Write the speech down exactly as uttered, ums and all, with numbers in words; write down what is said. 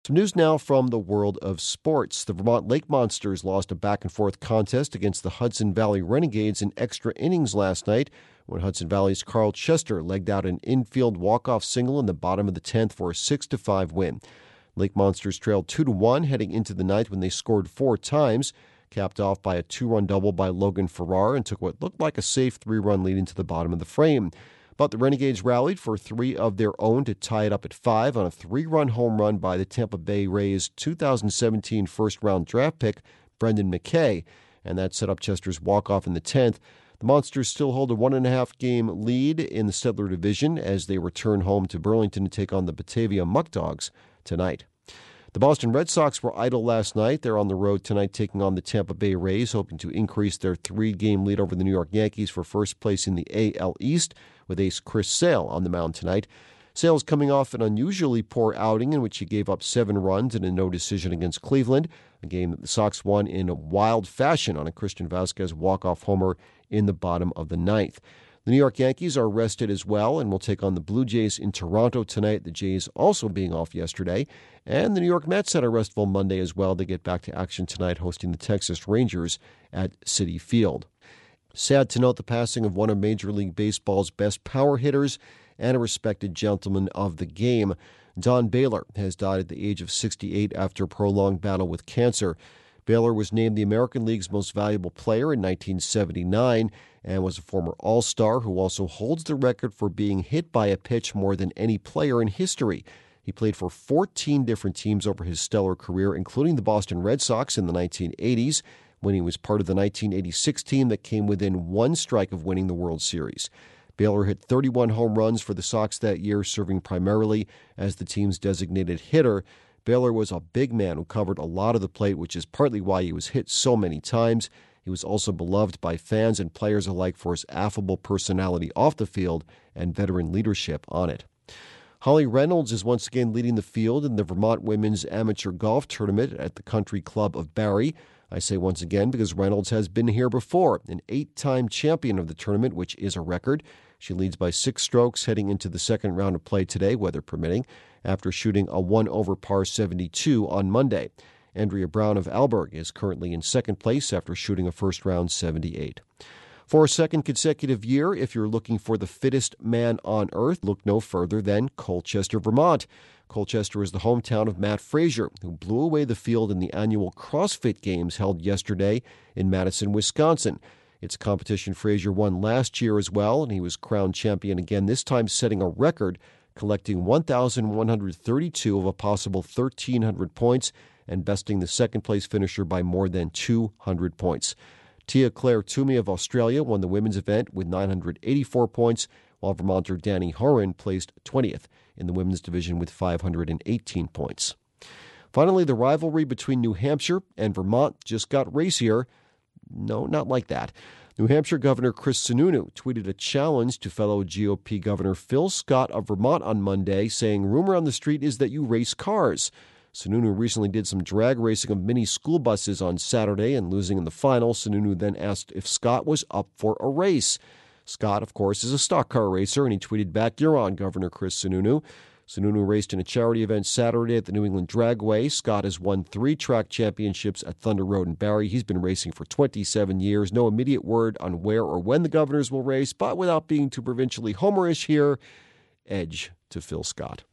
Some news now from the world of sports. The Vermont Lake Monsters lost a back-and-forth contest against the Hudson Valley Renegades in extra innings last night when Hudson Valley's Carl Chester legged out an infield walk-off single in the bottom of the tenth for a six to five win. Lake Monsters trailed two to one heading into the ninth when they scored four times, capped off by a two-run double by Logan Farrar, and took what looked like a safe three-run lead into the bottom of the frame. But the Renegades rallied for three of their own to tie it up at five on a three-run home run by the Tampa Bay Rays two thousand seventeen first-round draft pick, Brendan McKay, and that set up Chester's walk-off in the tenth. The Monsters still hold a one-and-a-half game lead in the Stettler Division as they return home to Burlington to take on the Batavia Muck Dogs tonight. The Boston Red Sox were idle last night. They're on the road tonight taking on the Tampa Bay Rays, hoping to increase their three-game lead over the New York Yankees for first place in the A L East, with ace Chris Sale on the mound tonight. Sale's coming off an unusually poor outing in which he gave up seven runs in a no decision against Cleveland, a game that the Sox won in a wild fashion on a Christian Vasquez walk-off homer in the bottom of the ninth. The New York Yankees are rested as well and will take on the Blue Jays in Toronto tonight, the Jays also being off yesterday. And the New York Mets had a restful Monday as well. They get back to action tonight hosting the Texas Rangers at Citi Field. Sad to note the passing of one of Major League Baseball's best power hitters and a respected gentleman of the game. Don Baylor has died at the age of sixty-eight after a prolonged battle with cancer. Baylor was named the American League's most valuable player in nineteen seventy-nine and was a former All-Star who also holds the record for being hit by a pitch more than any player in history. He played for fourteen different teams over his stellar career, including the Boston Red Sox in the nineteen eighties, when he was part of the nineteen eighty-six team that came within one strike of winning the World Series. Baylor hit thirty-one home runs for the Sox that year, serving primarily as the team's designated hitter. Baylor was a big man who covered a lot of the plate, which is partly why he was hit so many times. He was also beloved by fans and players alike for his affable personality off the field and veteran leadership on it. Holly Reynolds is once again leading the field in the Vermont Women's Amateur Golf Tournament at the Country Club of Barrie. I say once again because Reynolds has been here before, an eight-time champion of the tournament, which is a record. She leads by six strokes heading into the second round of play today, weather permitting, after shooting a one over par seventy-two on Monday. Andrea Brown of Alberg is currently in second place after shooting a first-round seventy-eight. For a second consecutive year, if you're looking for the fittest man on earth, look no further than Colchester, Vermont. Colchester is the hometown of Matt Frazier, who blew away the field in the annual CrossFit Games held yesterday in Madison, Wisconsin. It's a competition Frazier won last year as well, and he was crowned champion again, this time setting a record, collecting one thousand one hundred thirty-two of a possible thirteen hundred points and besting the second-place finisher by more than two hundred points. Tia Claire Toomey of Australia won the women's event with nine hundred eighty-four points, while Vermonter Danny Horan placed twentieth in the women's division with five hundred eighteen points. Finally, the rivalry between New Hampshire and Vermont just got racier. No, not like that. New Hampshire Governor Chris Sununu tweeted a challenge to fellow G O P Governor Phil Scott of Vermont on Monday, saying, "Rumor on the street is that you race cars." Sununu recently did some drag racing of mini school buses on Saturday, and losing in the final, Sununu then asked if Scott was up for a race. Scott, of course, is a stock car racer, and he tweeted back, "You're on, Governor Chris Sununu." Sununu raced in a charity event Saturday at the New England Dragway. Scott has won three track championships at Thunder Road and Barrie. He's been racing for twenty-seven years. No immediate word on where or when the governors will race, but without being too provincially homerish here, edge to Phil Scott.